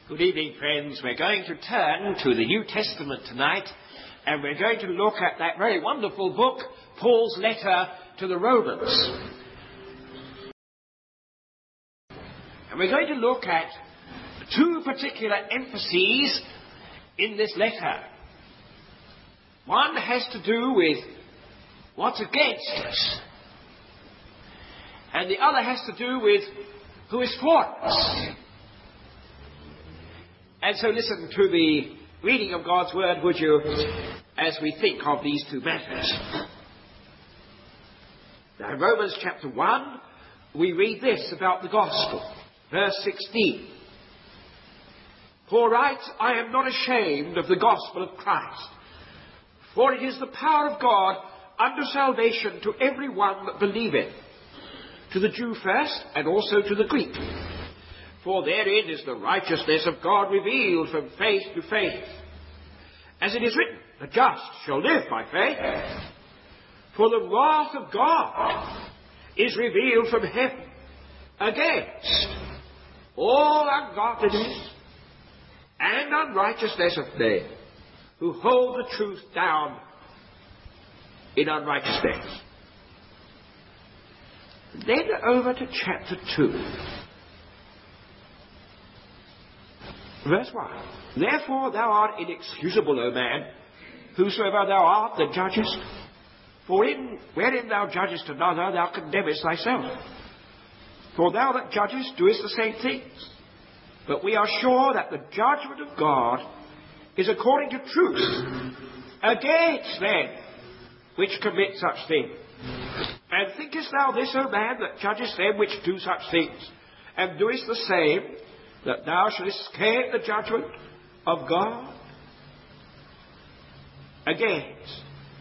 Good evening, friends. We're going to turn to the New Testament tonight, and we're going to look at that very wonderful book, Paul's letter to the Romans. And we're going to look at two particular emphases in this letter. One has to do with what's against us, and the other has to do with who is for us. And so listen to the reading of God's Word, would you, as we think of these two matters. Now, in Romans chapter 1, we read this about the gospel. Verse 16. Paul writes, I am not ashamed of the gospel of Christ, for it is the power of God unto salvation to every one that believeth, to the Jew first, and also to the Greek. For therein is the righteousness of God revealed from faith to faith. As it is written, the just shall live by faith. For the wrath of God is revealed from heaven against all ungodliness and unrighteousness of men who hold the truth down in unrighteousness. Then over to chapter 2. Verse 1. Therefore thou art inexcusable, O man, whosoever thou art that judgest. For wherein thou judgest another, thou condemnest thyself. For thou that judgest doest the same things. But we are sure that the judgment of God is according to truth against men which commit such things. And thinkest thou this, O man, that judgest them which do such things, and doest the same, that thou shalt escape the judgment of God? Against.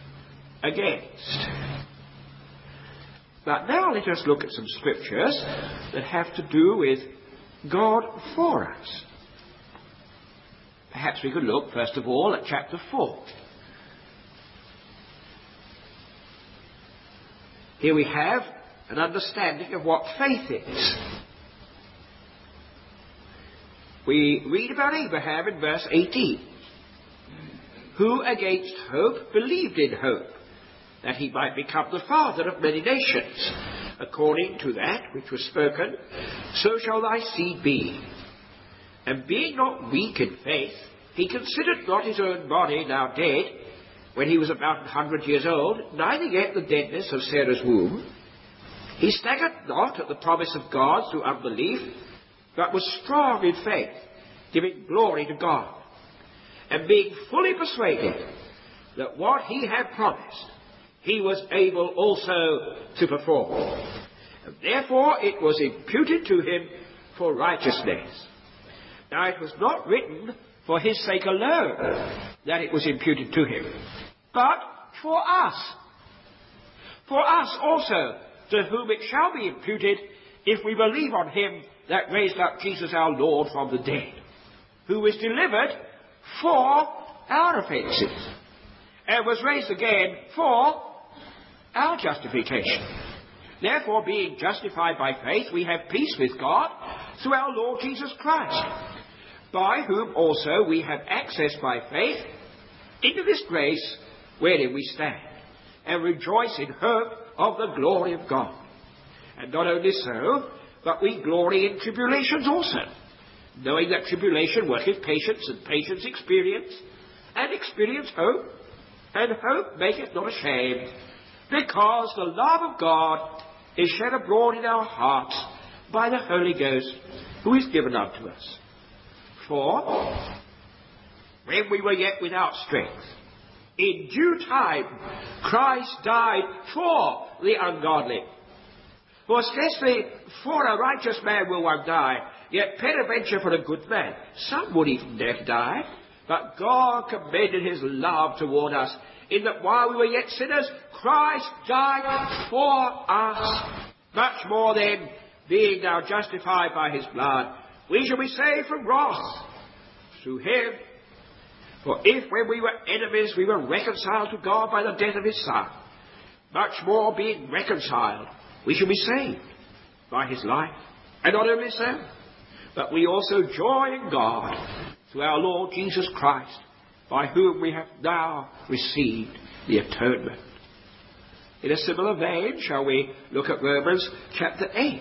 But now let us look at some scriptures that have to do with God for us. Perhaps we could look, first of all, at chapter 4. Here we have an understanding of what faith is. We read about Abraham in verse 18, who against hope believed in hope, that he might become the father of many nations, according to that which was spoken, so shall thy seed be. And being not weak in faith, he considered not his own body now dead, when he was about 100 years old, neither yet the deadness of Sarah's womb. He staggered not at the promise of God through unbelief, but was strong in faith, giving glory to God, and being fully persuaded that what he had promised, he was able also to perform. And therefore it was imputed to him for righteousness. Now it was not written for his sake alone that it was imputed to him, but for us. For us also, to whom it shall be imputed, if we believe on him that raised up Jesus our Lord from the dead, who was delivered for our offences, and was raised again for our justification. Therefore, being justified by faith, we have peace with God through our Lord Jesus Christ, by whom also we have access by faith into this grace wherein we stand, and rejoice in hope of the glory of God. And not only so, but we glory in tribulations also, knowing that tribulation worketh patience, and patience experience, and experience hope, and hope maketh not ashamed, because the love of God is shed abroad in our hearts by the Holy Ghost, who is given unto us. For when we were yet without strength, in due time Christ died for the ungodly. For scarcely for a righteous man will one die, yet peradventure for a good man some would even dare to die. But God commended his love toward us, in that while we were yet sinners, Christ died for us. Much more then, being now justified by his blood, we shall be saved from wrath through him. For if when we were enemies we were reconciled to God by the death of his Son, much more being reconciled, we shall be saved by his life. And not only so, but we also joy in God through our Lord Jesus Christ, by whom we have now received the atonement. In a similar vein, shall we look at Romans chapter 8.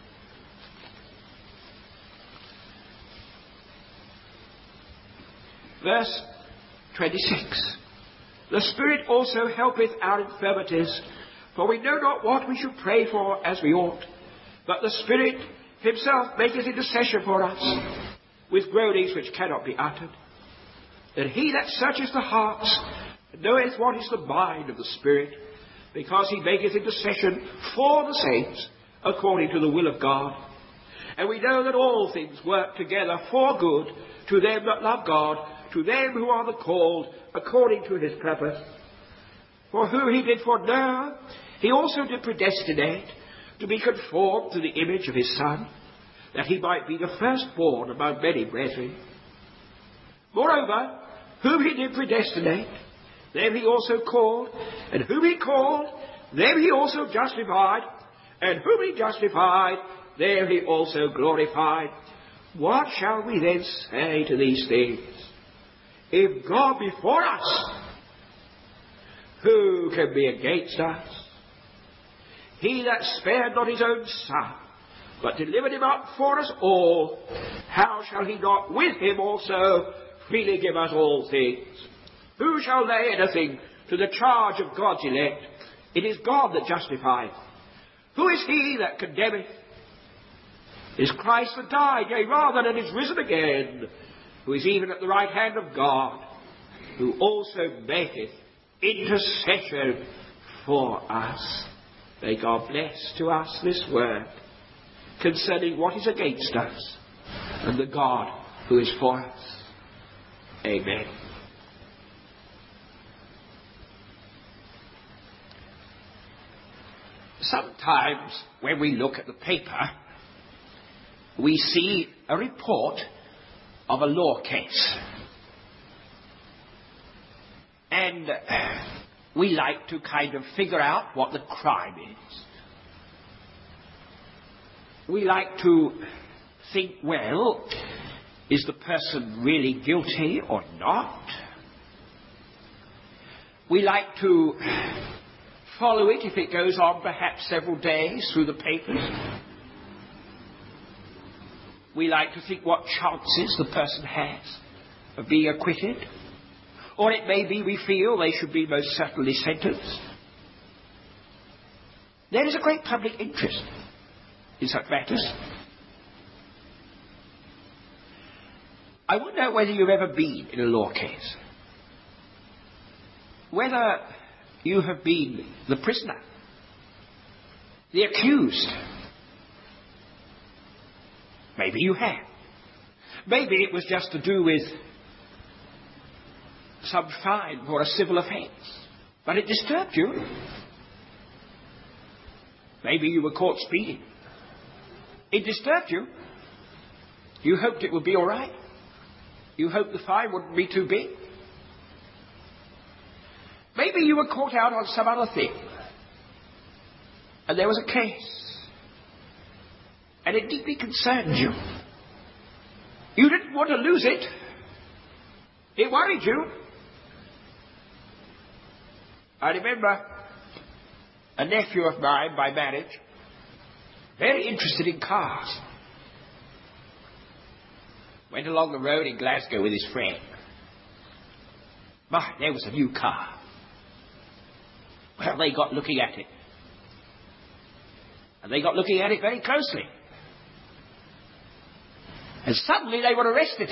Verse 26. The Spirit also helpeth our infirmities, for we know not what we should pray for as we ought. But the Spirit himself maketh intercession for us, with groanings which cannot be uttered. And he that searcheth the hearts knoweth what is the mind of the Spirit, because he maketh intercession for the saints according to the will of God. And we know that all things work together for good to them that love God, to them who are the called according to his purpose. For who he did foreknow, he also did predestinate to be conformed to the image of his Son, that he might be the firstborn among many brethren. Moreover, whom he did predestinate, them he also called, and whom he called, them he also justified, and whom he justified, them he also glorified. What shall we then say to these things? If God be for us, who can be against us? He that spared not his own Son, but delivered him up for us all, how shall he not with him also freely give us all things? Who shall lay anything to the charge of God's elect? It is God that justifieth. Who is he that condemneth? It is Christ that died, yea, rather, and is risen again, who is even at the right hand of God, who also maketh intercession for us. May God bless to us this word concerning what is against us and the God who is for us. Amen. Sometimes when we look at the paper, we see a report of a law case. And we like to kind of figure out what the crime is. We like to think, well, is the person really guilty or not? We like to follow it if it goes on perhaps several days through the papers. We like to think what chances the person has of being acquitted. Or it may be we feel they should be most certainly sentenced. There is a great public interest in such matters. I wonder whether you've ever been in a law case. Whether you have been the prisoner, the accused. Maybe you have. Maybe it was just to do with some fine for a civil offence, but it disturbed you. Maybe you were caught speeding. It disturbed you. You hoped it would be all right. You hoped the fine wouldn't be too big. Maybe you were caught out on some other thing, and there was a case, and it deeply concerned you. You didn't want to lose it. It worried you. I remember a nephew of mine by marriage, very interested in cars. Went along the road in Glasgow with his friend. My, there was a new car. Well, they got looking at it. And they got looking at it very closely. And suddenly they were arrested.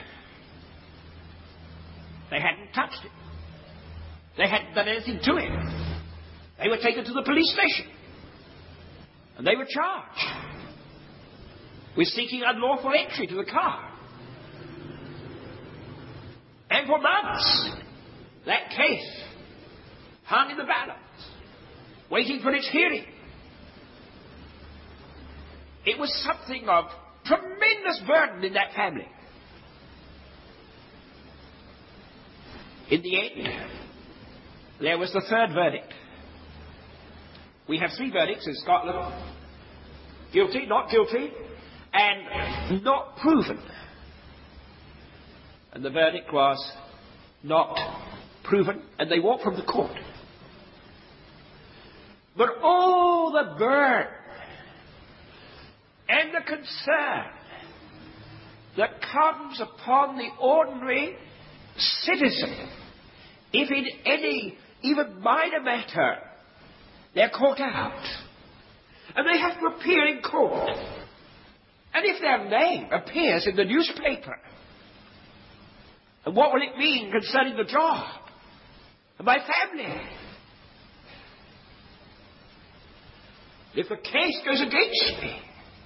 They hadn't touched it. They hadn't done anything to it. They were taken to the police station. And they were charged with seeking unlawful entry to the car. And for months, that case hung in the balance, waiting for its hearing. It was something of tremendous burden in that family. In the end, there was the third verdict. We have 3 verdicts in Scotland. Guilty, not guilty, and not proven. And the verdict was not proven, and they walked from the court. But all the burden and the concern that comes upon the ordinary citizen, if in any even minor matter they're caught out, and they have to appear in court, and if their name appears in the newspaper, and what will it mean concerning the job and my family? If the case goes against me,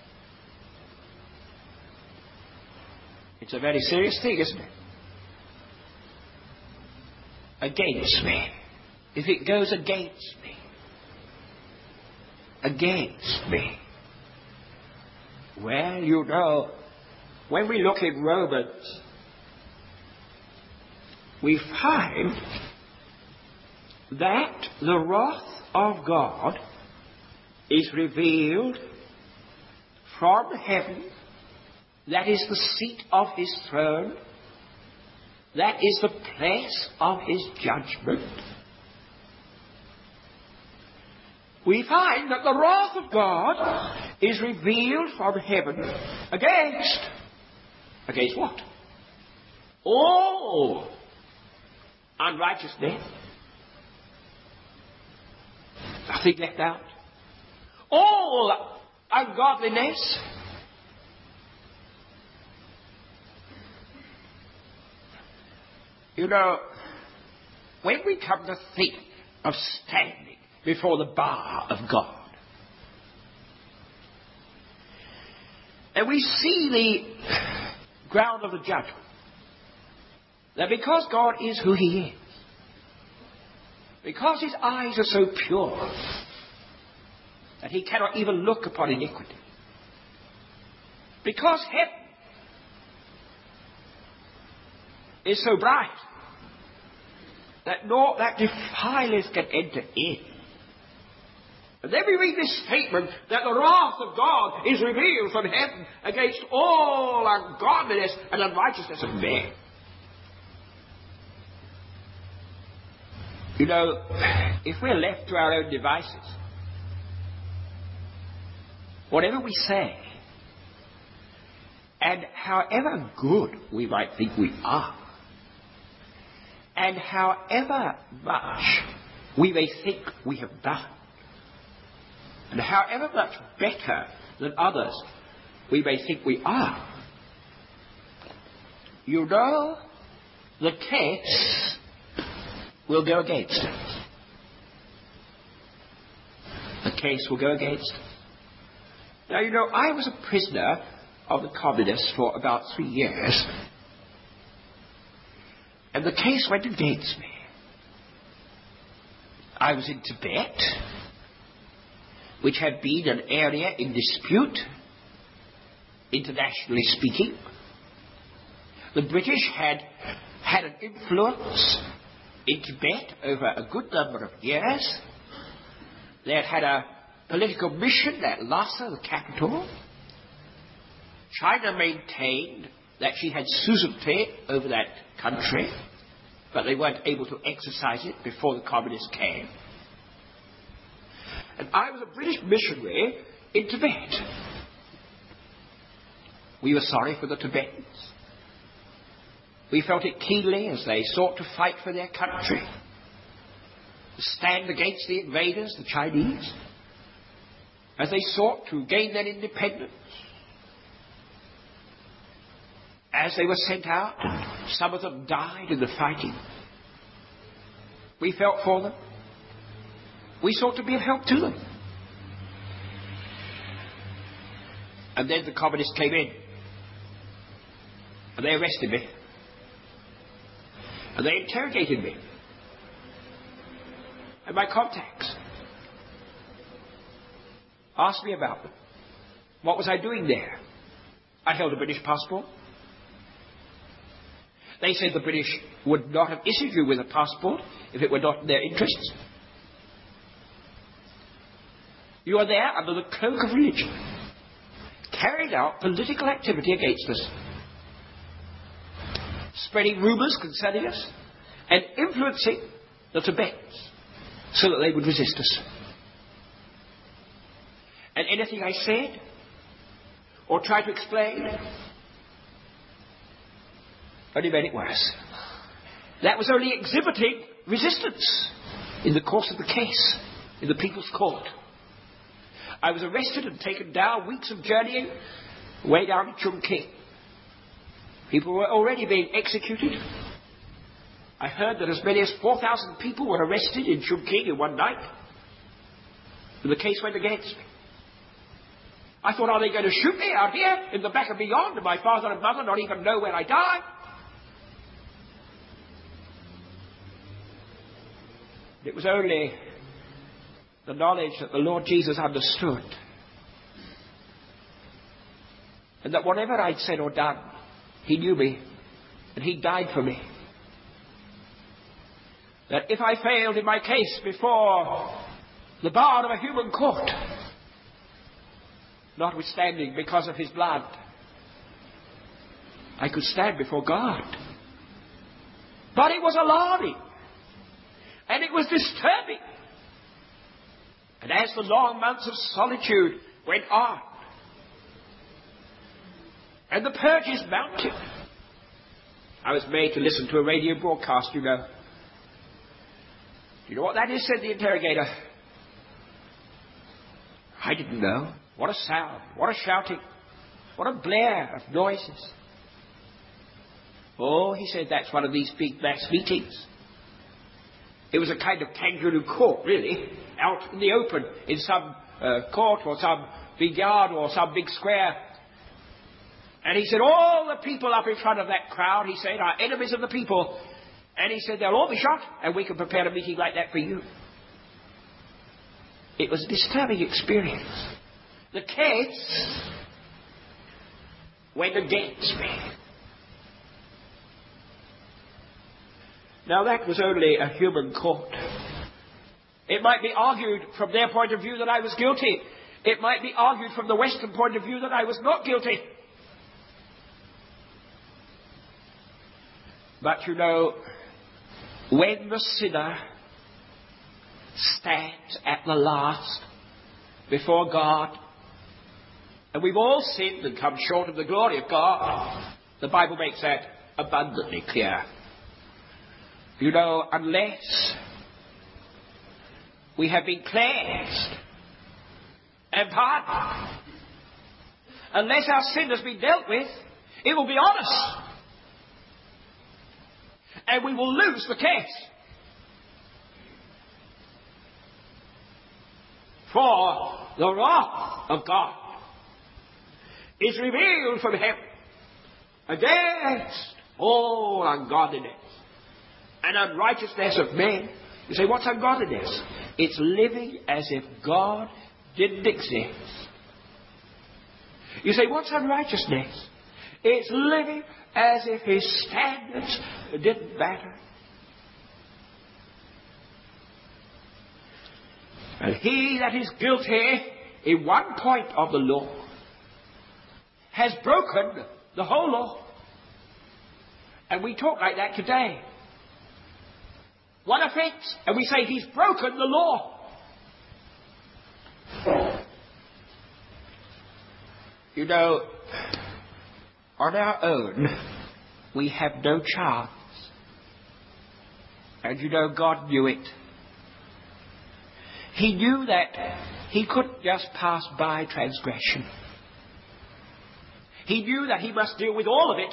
it's a very serious thing, isn't it? Against me. If it goes against me. Against me. Well, you know, when we look in Romans, we find that the wrath of God is revealed from heaven. That is the seat of his throne. That is the place of his judgment. We find that the wrath of God is revealed from heaven against what? All unrighteousness. Nothing left out. All ungodliness. You know, when we come to think of standing before the bar of God, and we see the ground of the judgment, that because God is who he is, because his eyes are so pure that he cannot even look upon iniquity, because heaven is so bright that naught that defileth can enter in. And then we read this statement that the wrath of God is revealed from heaven against all ungodliness and unrighteousness of men. You know, if we're left to our own devices, whatever we say, and however good we might think we are, and however much we may think we have done, and however much better than others we may think we are, you know, the case will go against us. The case will go against us. Now, you know, I was a prisoner of the communists for about 3 years, and the case went against me. I was in Tibet, which had been an area in dispute, internationally speaking. The British had an influence in Tibet over a good number of years. They had had a political mission at Lhasa, the capital. China maintained that she had suzerainty over that country, but they weren't able to exercise it before the communists came. And I was a British missionary in Tibet. We were sorry for the Tibetans. We felt it keenly as they sought to fight for their country, to stand against the invaders, the Chinese, as they sought to gain their independence. As they were sent out, and some of them died in the fighting, we felt for them. We sought to be of help to them. And then the communists came in, and they arrested me, and they interrogated me, and my contacts asked me about them. What was I doing there? I held a British passport. They said the British would not have issued you with a passport if it were not in their interests. You are there under the cloak of religion. carried out political activity against us, spreading rumours concerning us and influencing the Tibetans so that they would resist us. And anything I said or tried to explain only made it worse. That was only exhibiting resistance in the course of the case, in the People's Court. I was arrested and taken down, weeks of journeying, way down to Chungking. People were already being executed. I heard that as many as 4,000 people were arrested in Chungking in one night. And the case went against me. I thought, are they going to shoot me out here in the back of beyond, and my father and mother not even know when I die? It was only the knowledge that the Lord Jesus understood, and that whatever I'd said or done, He knew me, and He died for me. That if I failed in my case before the bar of a human court, notwithstanding because of His blood, I could stand before God. But it was alarming, and it was disturbing. And as the long months of solitude went on, and the purges mounted, I was made to listen to a radio broadcast, you know. Do you know what that is, said the interrogator. I didn't know. What a sound, what a shouting, what a blare of noises. Oh, he said, that's one of these big mass meetings. It was a kind of kangaroo court, really, out in the open, in some court or some big yard or some big square. And he said, all the people up in front of that crowd, he said, are enemies of the people. And he said, they'll all be shot, and we can prepare a meeting like that for you. It was a disturbing experience. The case went against me. Now that was only a human court. It might be argued from their point of view that I was guilty. It might be argued from the Western point of view that I was not guilty. But you know, when the sinner stands at the last before God, and we've all sinned and come short of the glory of God, the Bible makes that abundantly clear. You know, unless we have been cleansed and pardoned, unless our sin has been dealt with, it will be on us. And we will lose the case. For the wrath of God is revealed from heaven against all ungodliness and unrighteousness of men. You say, what's ungodliness? It's living as if God didn't exist. You say, what's unrighteousness? It's living as if His standards didn't matter. And he that is guilty in one point of the law has broken the whole law. And we talk like that today. One offence, and we say he's broken the law. You know, on our own, we have no chance. And you know, God knew it. He knew that He couldn't just pass by transgression. He knew that He must deal with all of it.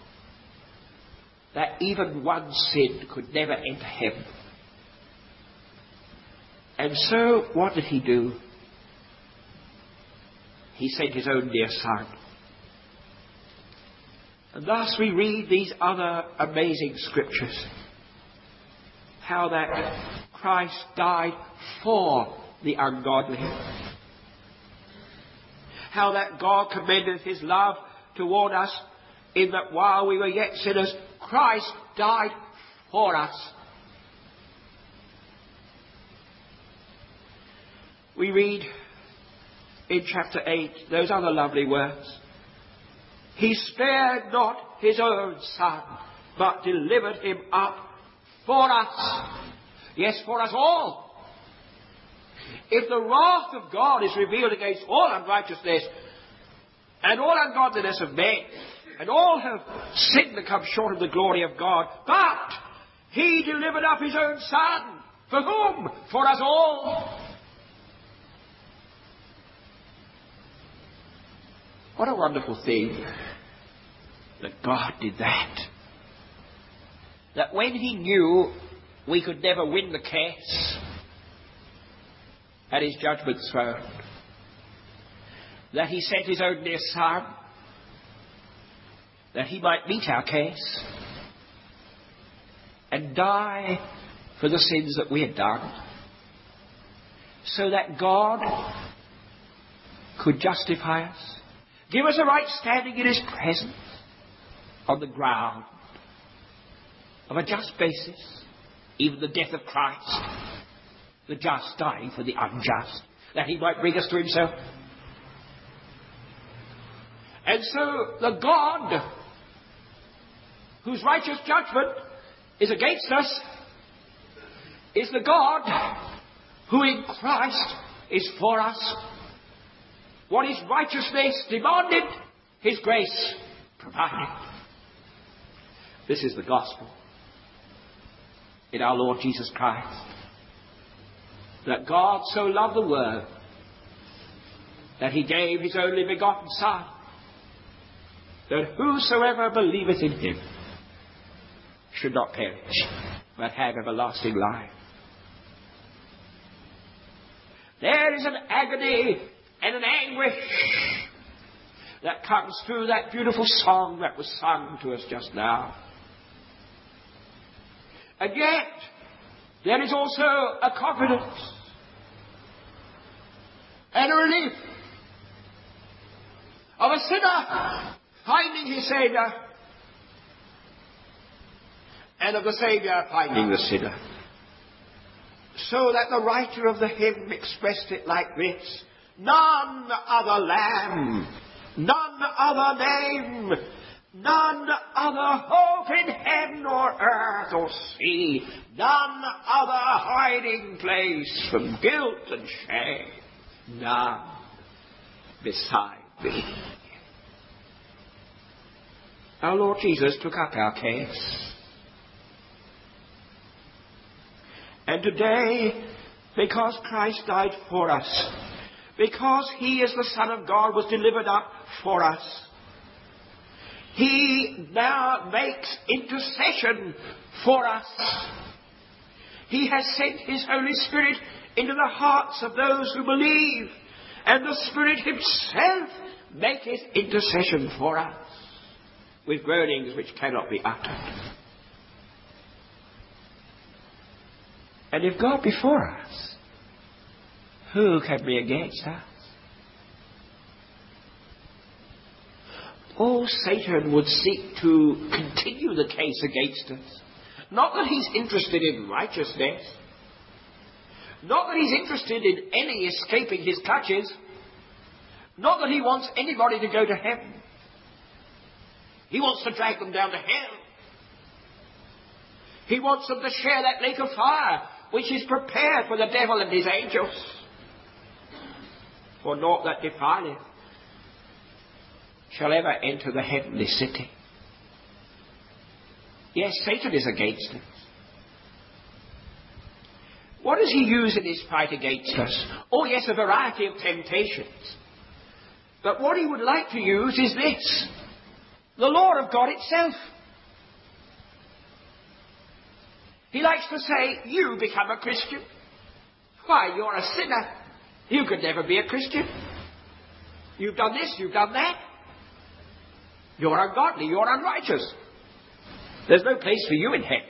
That even one sin could never enter heaven. And so, what did He do? He sent His own dear Son. And thus we read these other amazing scriptures. How that Christ died for the ungodly. How that God commendeth His love toward us in that while we were yet sinners, Christ died for us. We read in chapter 8, those other lovely words. He spared not his own Son, but delivered him up for us. Yes, for us all. If the wrath of God is revealed against all unrighteousness and all ungodliness of men, and all have sinned and come short of the glory of God, but he delivered up his own Son. For whom? For us all. What a wonderful thing that God did that. That when he knew we could never win the case at his judgment throne, that he sent his own dear Son, that he might meet our case and die for the sins that we had done, so that God could justify us, give us a right standing in his presence on the ground of a just basis, even the death of Christ, the just dying for the unjust, that he might bring us to himself. And so the God whose righteous judgment is against us is the God who in Christ is for us. What his righteousness demanded, his grace provided. This is the gospel in our Lord Jesus Christ. That God so loved the world that he gave his only begotten Son, that whosoever believeth in him should not perish, but have everlasting life. There is an agony and an anguish that comes through that beautiful song that was sung to us just now. And yet, there is also a confidence and a relief of a sinner finding his Saviour, and of the Saviour finding the sinner. So that the writer of the hymn expressed it like this: none other Lamb, none other name, none other hope in heaven or earth or sea, none other hiding place from guilt and shame, none beside thee. Our Lord Jesus took up our case. And today, because Christ died for us, because he as the Son of God was delivered up for us, he now makes intercession for us. He has sent his Holy Spirit into the hearts of those who believe, and the Spirit himself maketh intercession for us with groanings which cannot be uttered. And if God be for us, who can be against us? Oh, Satan would seek to continue the case against us. Not that he's interested in righteousness. Not that he's interested in any escaping his clutches. Not that he wants anybody to go to heaven. He wants to drag them down to hell. He wants them to share that lake of fire which is prepared for the devil and his angels. For naught that defileth shall ever enter the heavenly city. Yes, Satan is against us. What does he use in his fight against us? Oh yes, a variety of temptations. But what he would like to use is this: the law of God itself. He likes to say, you become a Christian. Why, you're a sinner. You could never be a Christian. You've done this, you've done that. You're ungodly, you're unrighteous. There's no place for you in heaven.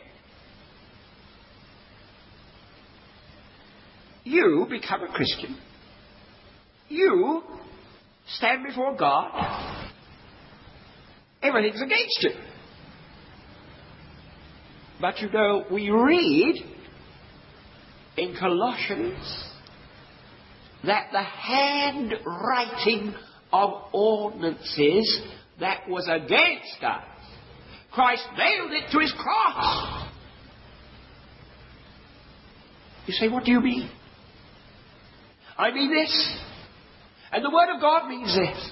You become a Christian. You stand before God. Everything's against you. But you know, we read in Colossians that the handwriting of ordinances that was against us, Christ nailed it to his cross. You say, what do you mean? I mean this. And the Word of God means this.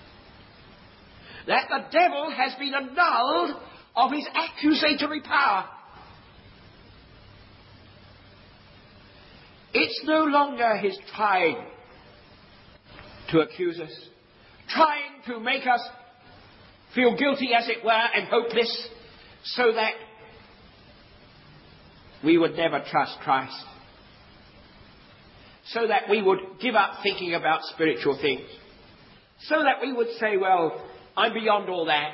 That the devil has been annulled of his accusatory power. It's no longer his trying to accuse us, trying to make us feel guilty, as it were, and hopeless, so that we would never trust Christ, so that we would give up thinking about spiritual things, so that we would say, well, I'm beyond all that.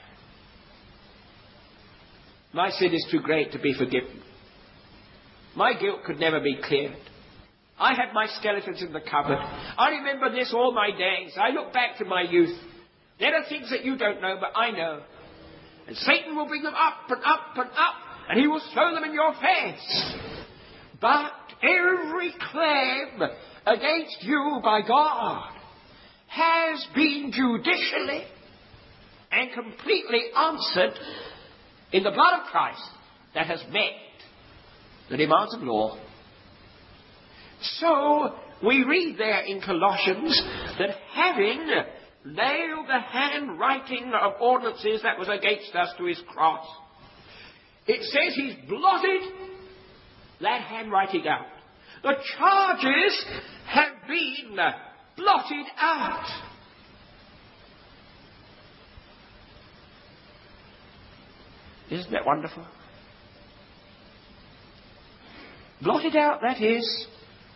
My sin is too great to be forgiven. My guilt could never be cleared. I had my skeletons in the cupboard. I remember this all my days. I look back to my youth. There are things that you don't know, but I know. And Satan will bring them up and up and up, and he will throw them in your face. But every claim against you by God has been judicially and completely answered in the blood of Christ that has met the demands of law. So we read there in Colossians that having nailed the handwriting of ordinances that was against us to his cross, it says he's blotted that handwriting out. The charges have been blotted out. Isn't that wonderful? Blotted out, that is,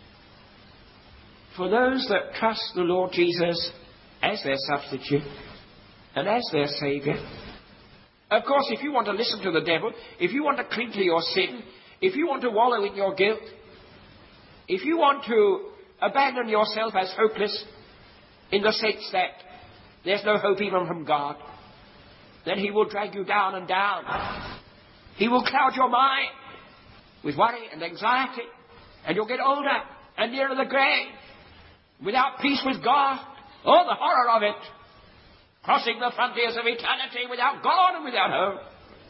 for those that trust the Lord Jesus as their substitute and as their Saviour. Of course, if you want to listen to the devil, if you want to cling to your sin, if you want to wallow in your guilt, if you want to abandon yourself as hopeless in the sense that there's no hope even from God, then he will drag you down and down. He will cloud your mind with worry and anxiety, and you'll get older and nearer the grave without peace with God. Oh, the horror of it! Crossing the frontiers of eternity without God and without hope.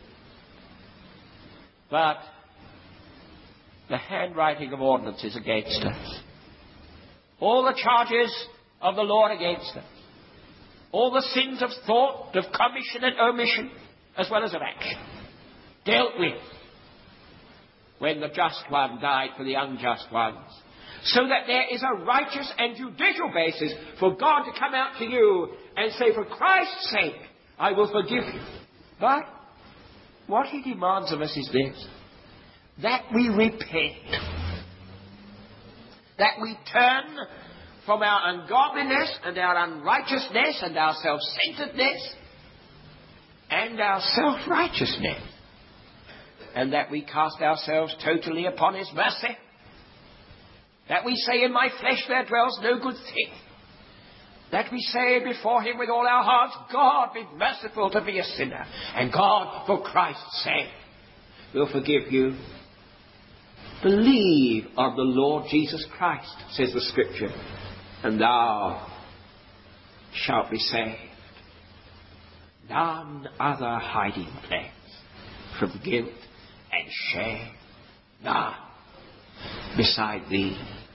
But the handwriting of ordinances against us, all the charges of the Lord against us, all the sins of thought, of commission and omission, as well as of action, dealt with when the just one died for the unjust ones, so that there is a righteous and judicial basis for God to come out to you and say, for Christ's sake, I will forgive you. But what he demands of us is this, that we repent, that we turn from our ungodliness and our unrighteousness and our self-centeredness and our self-righteousness, and that we cast ourselves totally upon his mercy, that we say, in my flesh there dwells no good thing, that we say before him with all our hearts, God, be merciful to be a sinner, and God, for Christ's sake, will forgive you. Believe on the Lord Jesus Christ, says the Scripture, and thou shalt be saved. None other hiding place from guilt and shame, none beside thee.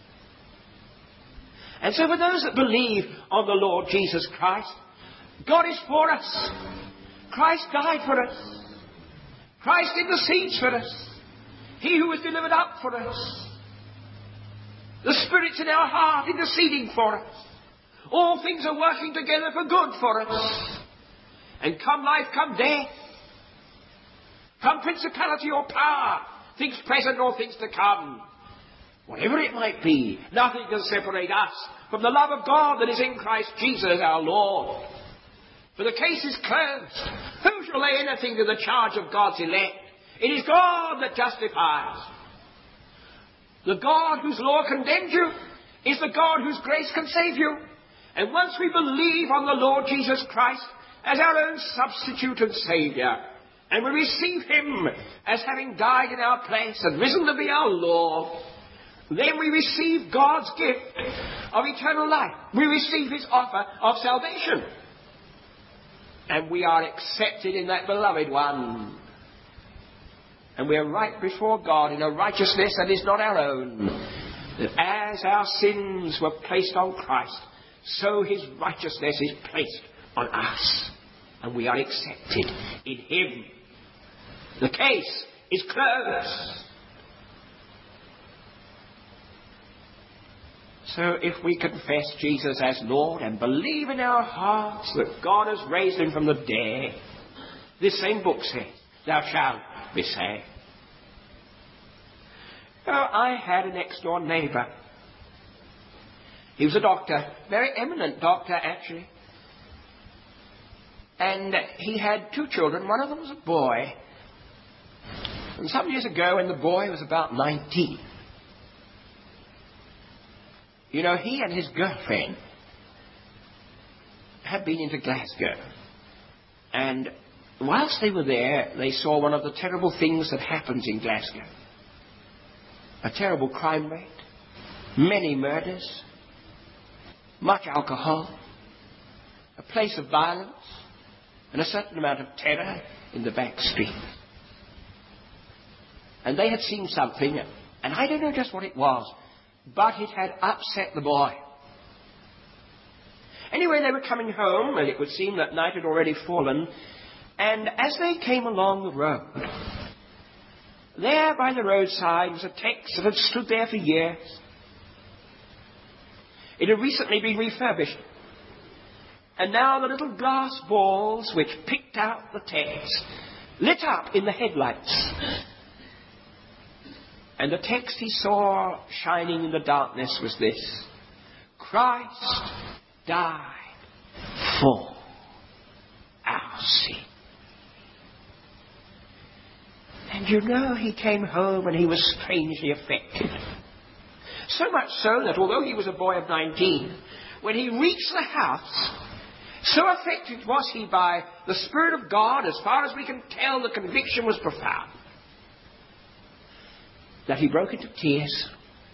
And so for those that believe on the Lord Jesus Christ, God is for us. Christ died for us. Christ intercedes for us. He who was delivered up for us. The Spirit's in our heart interceding for us. All things are working together for good for us. And come life, come death, come principality or power, things present or things to come, whatever it might be, nothing can separate us from the love of God that is in Christ Jesus our Lord. For the case is closed. Who shall lay anything to the charge of God's elect? It is God that justifies. The God whose law condemns you is the God whose grace can save you. And once we believe on the Lord Jesus Christ as our own substitute and Saviour, and we receive him as having died in our place and risen to be our Lord, then we receive God's gift of eternal life. We receive his offer of salvation. And we are accepted in that beloved one. And we are right before God in a righteousness that is not our own. That as our sins were placed on Christ, so his righteousness is placed on us. And we are accepted in him. The case is closed. So if we confess Jesus as Lord and believe in our hearts that God has raised him from the dead, this same book says, thou shalt be saved. Well, I had a next door neighbour. He was a doctor, very eminent doctor actually. And he had 2 children. One of them was a boy. And some years ago, when the boy was about 19, you know, he and his girlfriend had been into Glasgow. And whilst they were there, they saw one of the terrible things that happens in Glasgow. A terrible crime rate, many murders, much alcohol, a place of violence, and a certain amount of terror in the back streets. And they had seen something, and I don't know just what it was, but it had upset the boy. Anyway, they were coming home, and it would seem that night had already fallen, and as they came along the road, there by the roadside was a text that had stood there for years. It had recently been refurbished. And now the little glass balls which picked out the text lit up in the headlights. And the text he saw shining in the darkness was this: Christ died for our sin. And you know, he came home and he was strangely affected. So much so that although he was a boy of 19, when he reached the house, so affected was he by the Spirit of God, as far as we can tell, the conviction was profound, that he broke into tears.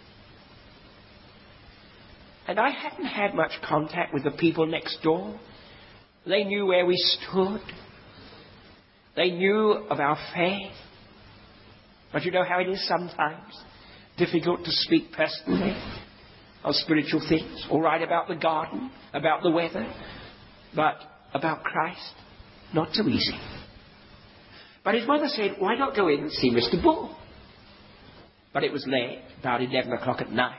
And I hadn't had much contact with the people next door. They knew where we stood. They knew of our faith. But you know how it is sometimes difficult to speak personally of spiritual things. All right about the garden, about the weather, but about Christ, not so easy. But his mother said, why not go in and see Mr. Bull? But it was late, about 11 o'clock at night.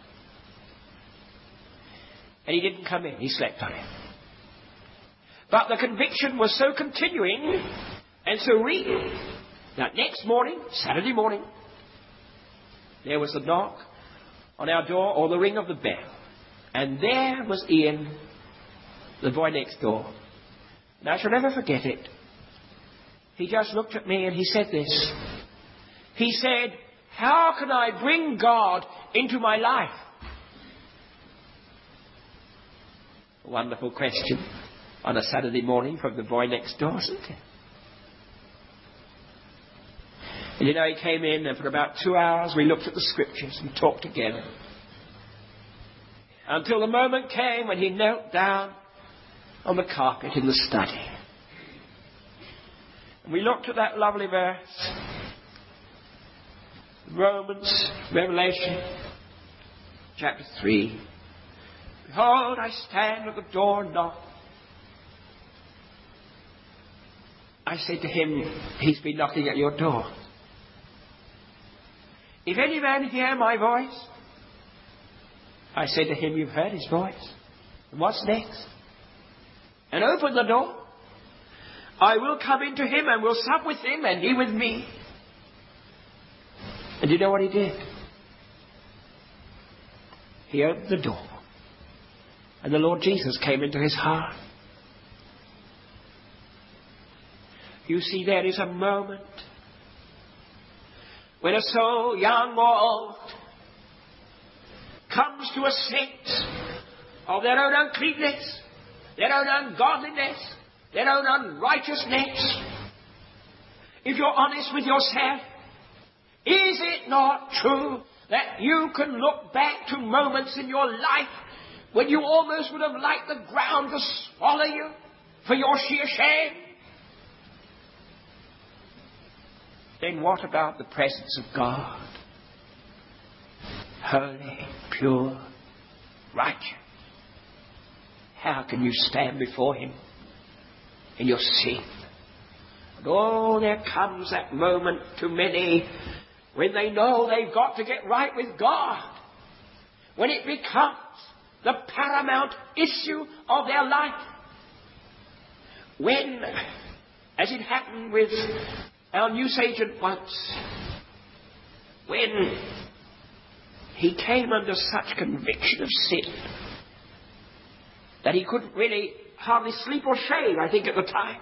And he didn't come in, he slept on it. But the conviction was so continuing and so real that next morning, Saturday morning, there was a knock on our door, or the ring of the bell. And there was Ian, the boy next door. And I shall never forget it. He just looked at me and he said this. He said, how can I bring God into my life? A wonderful question on a Saturday morning from the boy next door, isn't it? And you know, he came in and for about 2 hours we looked at the scriptures and talked together. Until the moment came when he knelt down on the carpet in the study. And we looked at that lovely verse. Romans, Revelation, chapter 3. Behold, I stand at the door and knock. I said to him, he's been knocking at your door. If any man hear my voice, I said to him, you've heard his voice. And what's next? And open the door. I will come into him and will sup with him and he with me. And you know what he did? He opened the door. And the Lord Jesus came into his heart. You see, there is a moment when a soul, young or old, comes to a sense of their own uncleanness, their own ungodliness, their own unrighteousness. If you're honest with yourself, is it not true that you can look back to moments in your life when you almost would have liked the ground to swallow you for your sheer shame? Then what about the presence of God? Holy, pure, righteous. How can you stand before Him in your sin? And oh, there comes that moment to many when they know they've got to get right with God, when it becomes the paramount issue of their life. When, as it happened with our newsagent once, when he came under such conviction of sin that he couldn't really hardly sleep or shave, I think, at the time,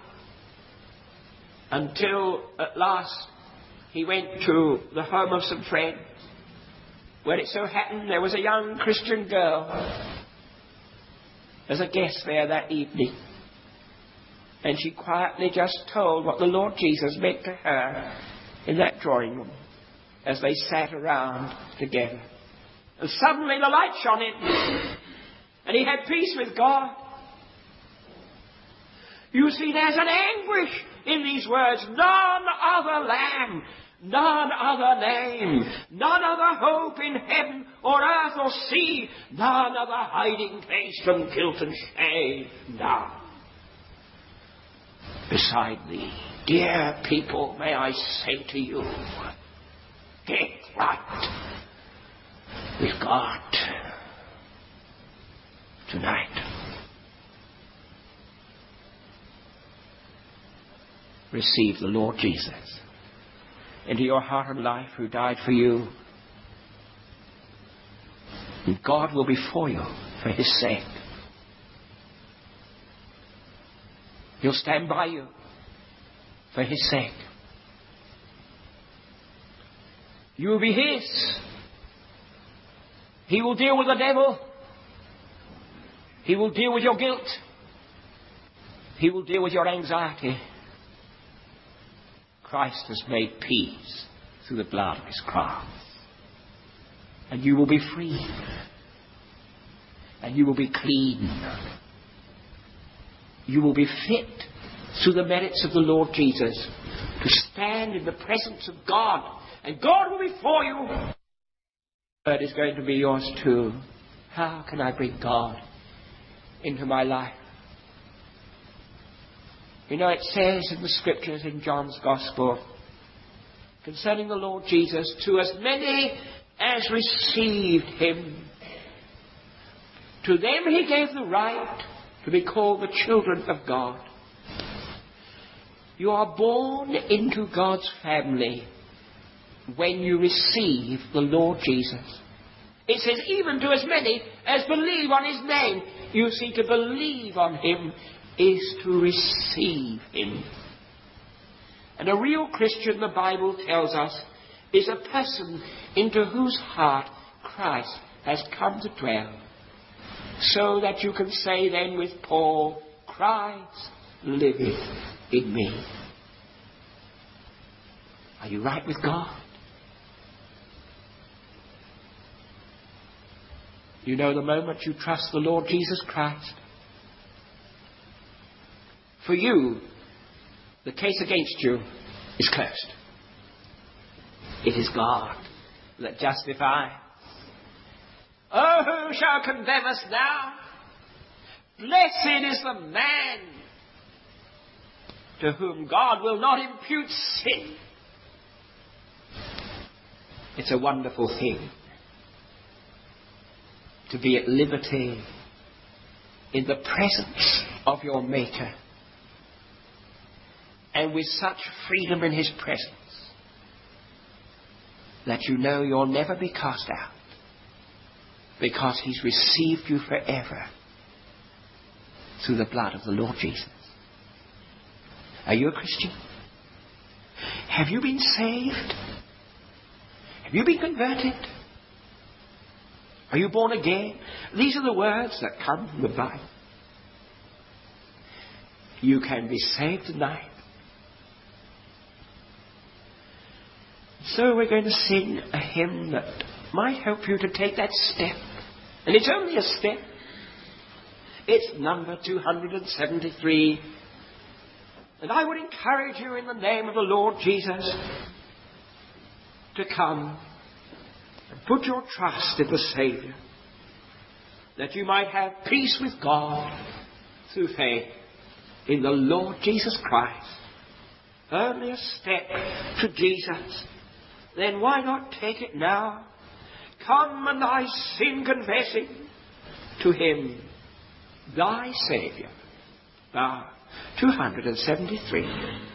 until at last he went to the home of some friends, where it so happened there was a young Christian girl as a guest there that evening. And she quietly just told what the Lord Jesus meant to her in that drawing room as they sat around together. And suddenly the light shone in, and he had peace with God. You see, there's an anguish in these words. None other Lamb, none other name, none other hope in heaven or earth or sea, none other hiding place from guilt and shame, none beside thee. Dear people, may I say to you, get right with God tonight. Receive the Lord Jesus into your heart and life, who died for you. And God will be for you for His sake. He'll stand by you for His sake. You will be His. He will deal with the devil. He will deal with your guilt. He will deal with your anxiety. Christ has made peace through the blood of His cross. And you will be free. And you will be clean. You will be fit through the merits of the Lord Jesus to stand in the presence of God. And God will be for you. The word is going to be yours too. How can I bring God into my life? You know, it says in the Scriptures in John's Gospel concerning the Lord Jesus, to as many as received Him, to them He gave the right to be called the children of God. You are born into God's family when you receive the Lord Jesus. It says, even to as many as believe on His name. You see, to believe on Him is to receive Him. And a real Christian, the Bible tells us, is a person into whose heart Christ has come to dwell. So that you can say then with Paul, Christ liveth in me. Are you right with God? You know, the moment you trust the Lord Jesus Christ, for you, the case against you is closed. It is God that justifies. Oh, who shall condemn us now? Blessed is the man to whom God will not impute sin. It's a wonderful thing to be at liberty in the presence of your Maker, and with such freedom in His presence that you know you'll never be cast out, because He's received you forever through the blood of the Lord Jesus. Are you a Christian? Have you been saved? Have you been converted? Are you born again? These are the words that come from the Bible. You can be saved tonight. So we're going to sing a hymn that might help you to take that step. And it's only a step. It's number 273. And I would encourage you in the name of the Lord Jesus to come and put your trust in the Saviour, that you might have peace with God through faith in the Lord Jesus Christ. Only a step to Jesus. Then why not take it now? Come and thy sin confessing to him, thy Saviour. 273.